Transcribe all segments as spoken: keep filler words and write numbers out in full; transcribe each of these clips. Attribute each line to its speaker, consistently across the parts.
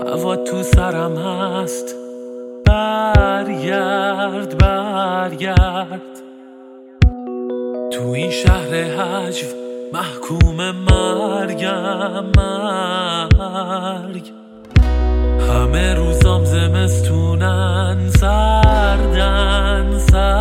Speaker 1: هوا تو سرم هست، برگرد برگرد. تو این شهر هجو محکوم مرگم مرگ. همه روزام زمستونن، سردن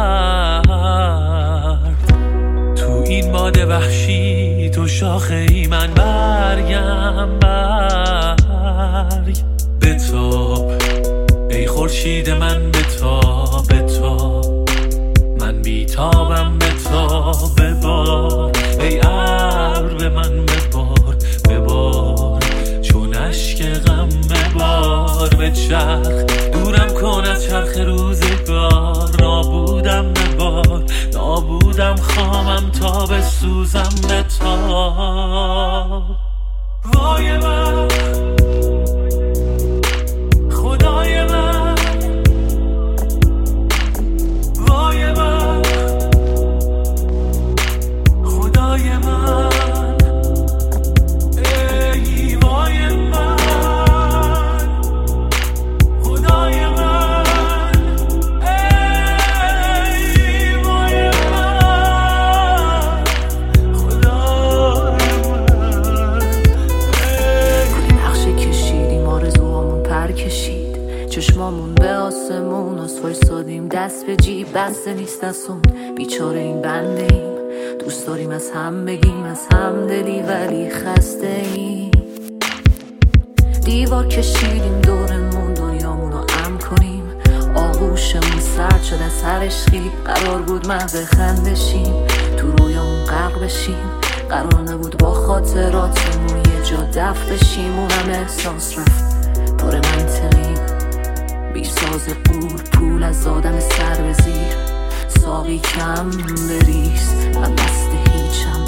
Speaker 1: سرد. تو این باد وحشی تو شاخه ای من برگم برگ. بتاب ای خورشید من، بتاب بتاب. من بیتابم، بتاب ببار. ای ابر به من ببار ببار، چون اشک غم ببار. به چرخ دورم کن از چرخ روزگار. نابودم ببار، نابودم خامم تا بسوزم. بتاب وای من، خدای من، وای من، خدای من. ای وای من، خدای من. ای وای من، خدای من.
Speaker 2: گلی نقشه کشیدیم، آرزوهامون پر کشید. چشمامون به آسمون، از فرستادیم دست به جیب. بسته نیست دستون، بیچاره این بنده ایم. دوست داریم از هم بگیم، از هم دلی، ولی خسته ایم. دیوار کشیدیم دورمون، دنیامونو امن کنیم. آغوشمون سرد شد از هر عشقی. قرار بود محو خندشیم، تو رویامون غرق بشیم. قرار نبود با خاطراتمون یه جا دفن بشیم. اونم احساس رفت پر منطقیم، بی ساز قول پول از آدم سر به زیر. ساقی کم بریز، من بسته هیچم.